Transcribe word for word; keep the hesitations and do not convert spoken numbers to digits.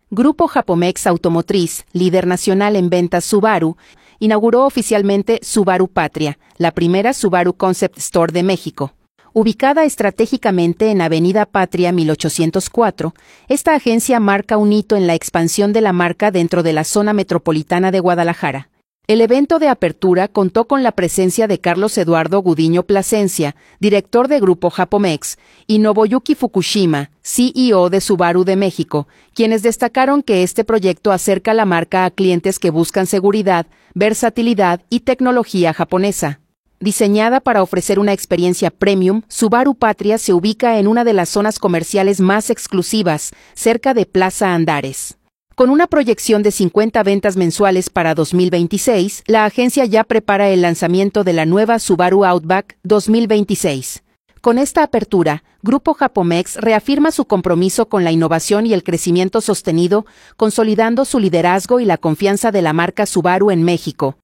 Grupo Japomex Automotriz, líder nacional en ventas Subaru, inauguró oficialmente Subaru Patria, la primera Subaru Concept Store de México. Ubicada estratégicamente en Avenida Patria mil ochocientos cuatro, esta agencia marca un hito en la expansión de la marca dentro de la zona metropolitana de Guadalajara. El evento de apertura contó con la presencia de Carlos Eduardo Gudiño Plasencia, director de Grupo Japomex, y Nobuyuki Fukushima, C E O de Subaru de México, quienes destacaron que este proyecto acerca la marca a clientes que buscan seguridad, versatilidad y tecnología japonesa. Diseñada para ofrecer una experiencia premium, Subaru Patria se ubica en una de las zonas comerciales más exclusivas, cerca de Plaza Andares. Con una proyección de cincuenta ventas mensuales para dos mil veintiséis, la agencia ya prepara el lanzamiento de la nueva Subaru Outback dos mil veintiséis. Con esta apertura, Grupo Japomex reafirma su compromiso con la innovación y el crecimiento sostenido, consolidando su liderazgo y la confianza de la marca Subaru en México.